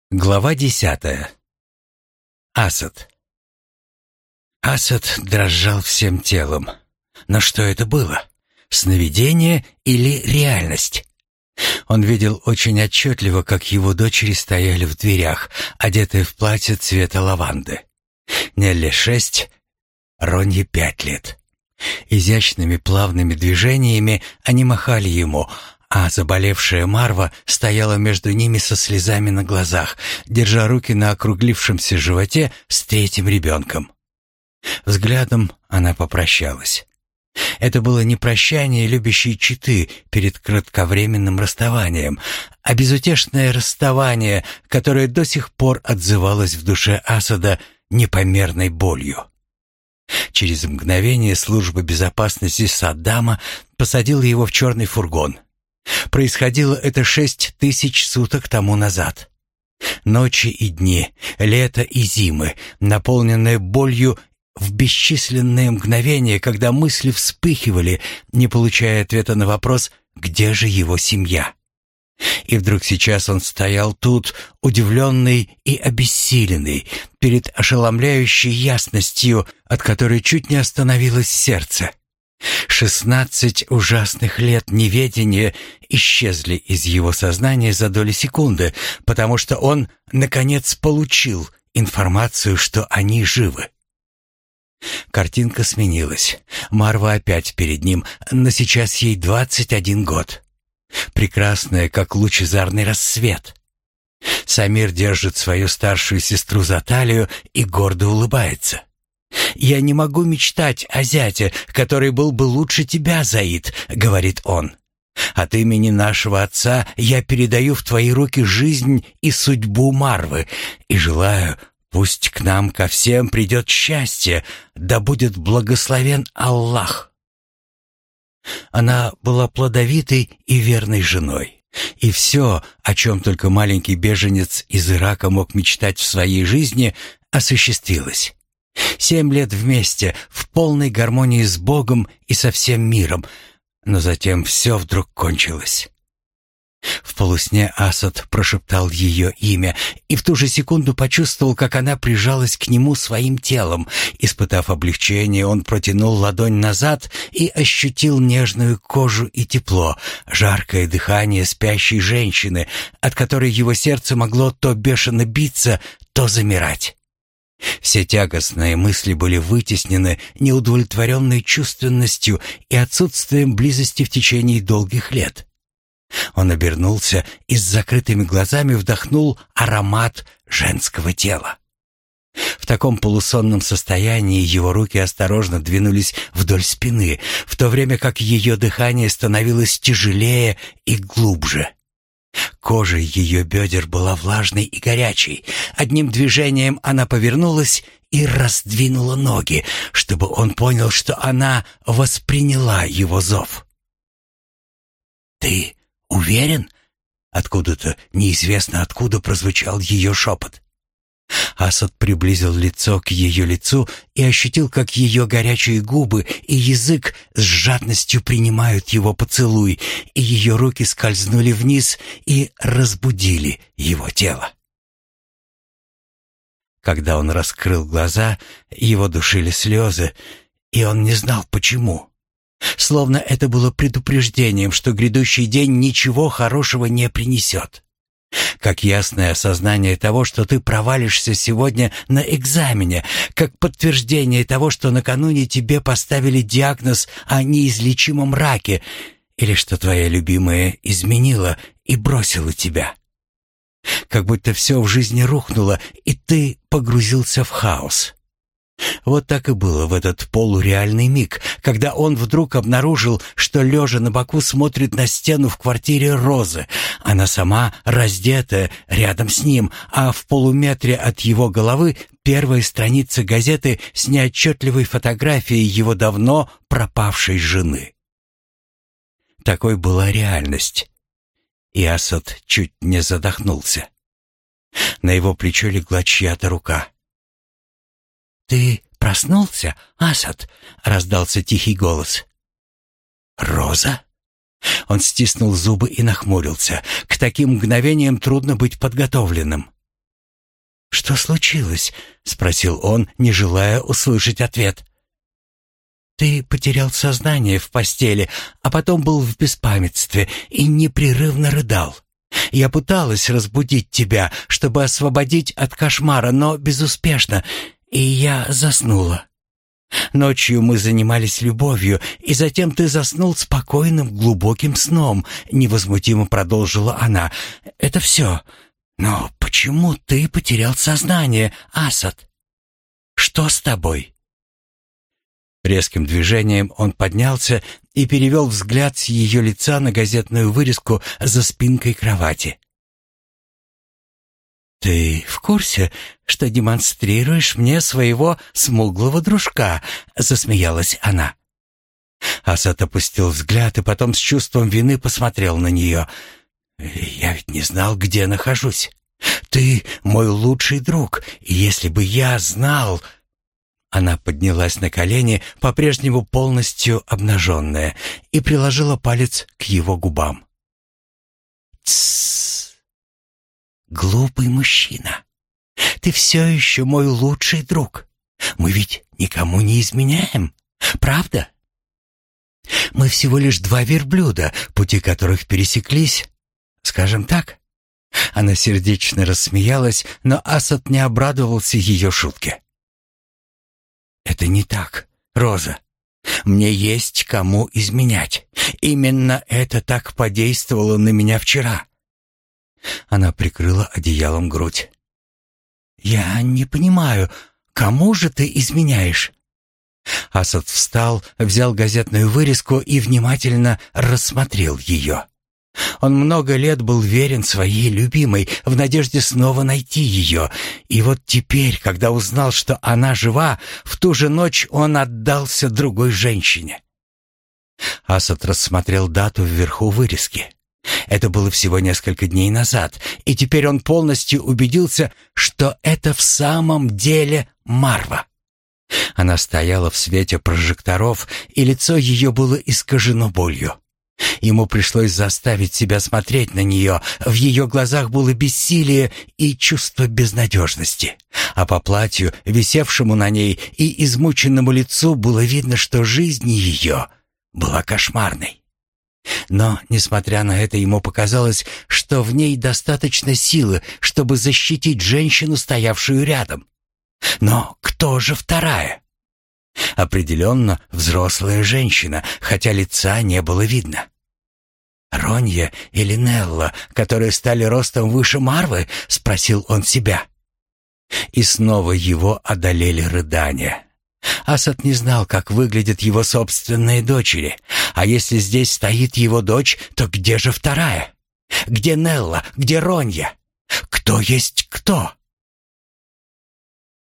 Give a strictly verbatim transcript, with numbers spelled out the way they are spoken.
Глава десятая. Асад. Асад дрожал всем телом. Но что это было? Сновидение или реальность? Он видел очень отчетливо, как его дочери стояли в дверях, одетые в платье цвета лаванды. Нелли шесть, Ронье пять лет. Изящными плавными движениями они махали ему, а заболевшая Марва стояла между ними со слезами на глазах, держа руки на округлившемся животе с третьим ребенком. Взглядом она попрощалась. Это было не прощание любящей четы перед кратковременным расставанием, а безутешное расставание, которое до сих пор отзывалось в душе Асада непомерной болью. Через мгновение служба безопасности Саддама посадила его в черный фургон. Происходило это шесть тысяч суток тому назад. Ночи и дни, лето и зимы, наполненные болью в бесчисленные мгновения, когда мысли вспыхивали, не получая ответа на вопрос «Где же его семья?». И вдруг сейчас он стоял тут, удивленный и обессиленный, перед ошеломляющей ясностью, от которой чуть не остановилось сердце. Шестнадцать ужасных лет неведения исчезли из его сознания за доли секунды, потому что он, наконец, получил информацию, что они живы. Картинка сменилась. Марва опять перед ним, но сейчас ей двадцать один год. Прекрасная, как лучезарный рассвет. Самир держит свою старшую сестру за талию и гордо улыбается. «Я не могу мечтать о зяте, который был бы лучше тебя, Заид», — говорит он. «От имени нашего отца я передаю в твои руки жизнь и судьбу Марвы и желаю, пусть к нам ко всем придет счастье, да будет благословен Аллах». Она была плодовитой и верной женой. И все, о чем только маленький беженец из Ирака мог мечтать в своей жизни, осуществилось. Семь лет вместе, в полной гармонии с Богом и со всем миром, но затем все вдруг кончилось. В полусне Асад прошептал ее имя и в ту же секунду почувствовал, как она прижалась к нему своим телом. Испытав облегчение, он протянул ладонь назад и ощутил нежную кожу и тепло, жаркое дыхание спящей женщины, от которой его сердце могло то бешено биться, то замирать. Все тягостные мысли были вытеснены неудовлетворенной чувственностью и отсутствием близости в течение долгих лет. Он обернулся и с закрытыми глазами вдохнул аромат женского тела. В таком полусонном состоянии его руки осторожно двинулись вдоль спины, в то время как ее дыхание становилось тяжелее и глубже. Кожа ее бедер была влажной и горячей. Одним движением она повернулась и раздвинула ноги, чтобы он понял, что она восприняла его зов. «Ты уверен?» Откуда-то, неизвестно откуда, прозвучал ее шепот. Асад приблизил лицо к ее лицу и ощутил, как ее горячие губы и язык с жадностью принимают его поцелуй, и ее руки скользнули вниз и разбудили его тело. Когда он раскрыл глаза, его душили слезы, и он не знал, почему. Словно это было предупреждением, что грядущий день ничего хорошего не принесет. Как ясное осознание того, что ты провалишься сегодня на экзамене, как подтверждение того, что накануне тебе поставили диагноз о неизлечимом раке, или что твоя любимая изменила и бросила тебя. Как будто все в жизни рухнуло, и ты погрузился в хаос. Вот так и было в этот полуреальный миг, когда он вдруг обнаружил, что лежа на боку смотрит на стену в квартире Розы. Она сама раздетая рядом с ним, а в полуметре от его головы первая страница газеты с неотчетливой фотографией его давно пропавшей жены. Такой была реальность. И Асад чуть не задохнулся. На его плечо легла чья-то рука. «Ты проснулся, Асад?» — раздался тихий голос. «Роза?» Он стиснул зубы и нахмурился. К таким мгновениям трудно быть подготовленным. «Что случилось?» — спросил он, не желая услышать ответ. «Ты потерял сознание в постели, а потом был в беспамятстве и непрерывно рыдал. Я пыталась разбудить тебя, чтобы освободить от кошмара, но безуспешно, и я заснула. Ночью мы занимались любовью, и затем ты заснул спокойным, глубоким сном», — невозмутимо продолжила она. «Это все. Но почему ты потерял сознание, Асад? Что с тобой?» Резким движением он поднялся и перевел взгляд с ее лица на газетную вырезку за спинкой кровати. «Ты в курсе, что демонстрируешь мне своего смуглого дружка?» — засмеялась она. Асад опустил взгляд и потом с чувством вины посмотрел на нее. «Я ведь не знал, где нахожусь. Ты мой лучший друг, и если бы я знал...» Она поднялась на колени, по-прежнему полностью обнаженная, и приложила палец к его губам. «Тссс! Глупый мужчина! Ты все еще мой лучший друг. Мы ведь никому не изменяем, правда? Мы всего лишь два верблюда, пути которых пересеклись, скажем так». Она сердечно рассмеялась, но Асад не обрадовался ее шутке. «Это не так, Роза. Мне есть кому изменять. Именно это так подействовало на меня вчера». Она прикрыла одеялом грудь. «Я не понимаю, кому же ты изменяешь?» Асад встал, взял газетную вырезку и внимательно рассмотрел ее. Он много лет был верен своей любимой, в надежде снова найти ее. И вот теперь, когда узнал, что она жива, в ту же ночь он отдался другой женщине. Асад рассмотрел дату вверху вырезки. Это было всего несколько дней назад, и теперь он полностью убедился, что это в самом деле Марва. Она стояла в свете прожекторов, и лицо ее было искажено болью. Ему пришлось заставить себя смотреть на нее. В ее глазах было бессилие и чувство безнадежности. А по платью, висевшему на ней, и измученному лицу было видно, что жизнь ее была кошмарной. Но, несмотря на это, ему показалось, что в ней достаточно силы, чтобы защитить женщину, стоявшую рядом. Но кто же вторая? Определенно взрослая женщина, хотя лица не было видно. «Ронья или Нелла, которые стали ростом выше Марвы?» — спросил он себя. И снова его одолели рыдания. Асад не знал, как выглядят его собственные дочери. А если здесь стоит его дочь, то где же вторая? Где Нелла? Где Ронья? Кто есть кто?